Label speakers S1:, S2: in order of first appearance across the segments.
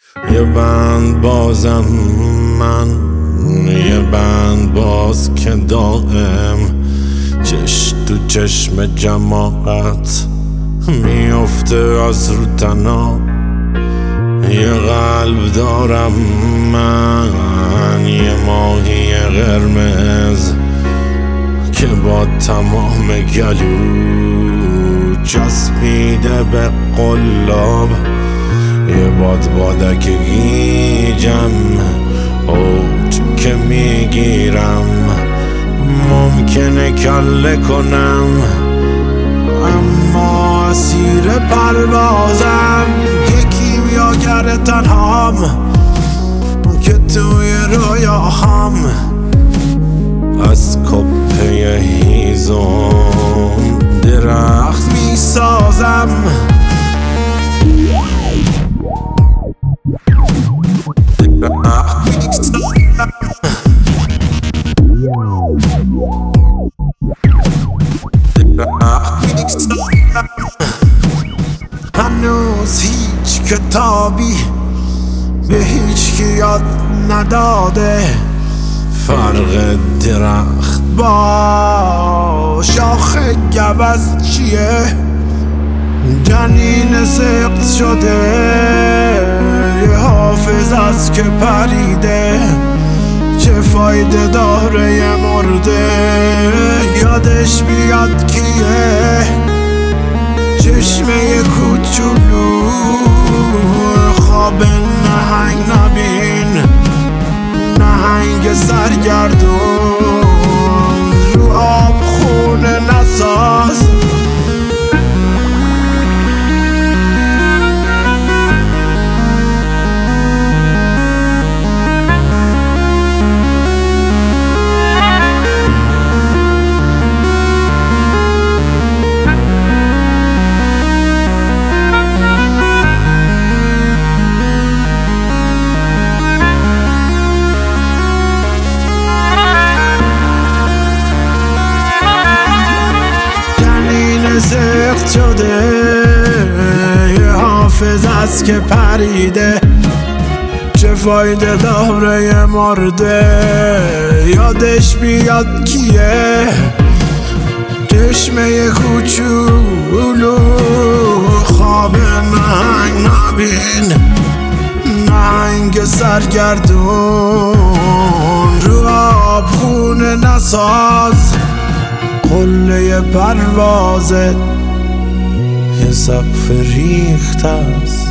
S1: یه بند بازم من، یه بند باز که دائم چشم تو چشم جماعت میفته از رو تنها. یه قلب دارم من، یه ماهی قرمز که با تمام گلو چسبیده به قلاب. یه بادک گیجم اوج که میگیرم، ممکنه کله کنم اما اسیر پروازم. یکی میاگر تنهام که توی رویاهام از کپه هیزم درخت میسازم. هنوز هیچ کتابی به هیچ کی یاد نداده فرق درخت با شاخ گوز چیه. جنین سقط شده یه حافظ است که پریده، چه فایده داره یه مرده یادش بیاد کیه. چشمه کوچولو خواب نهنگ نبین، نهنگ سرگردون رو آب خونه نساز. سخت شده یه حافظ است که پریده، چه فایده داره یه مرده یادش بیاد کیه. چشمه کوچولو خواب نهنگ نبین، نهنگ سرگردون رو آب خونه نساز. قله پروازت یه سقف ریخت است،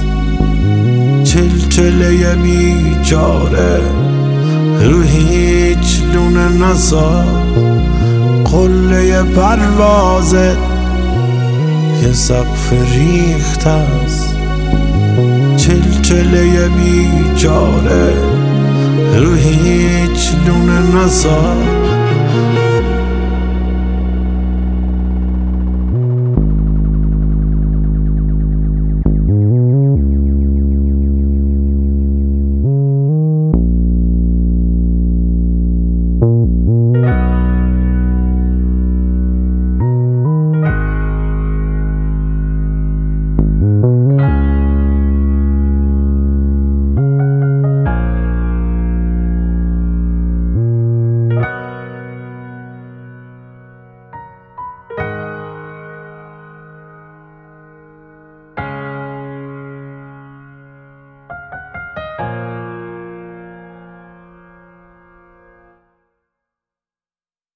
S1: چلچله بیچاره رو هیچ لونه نساز. قله پروازت یه سقف ریخت است، چلچله بیچاره رو هیچ لونه نساز.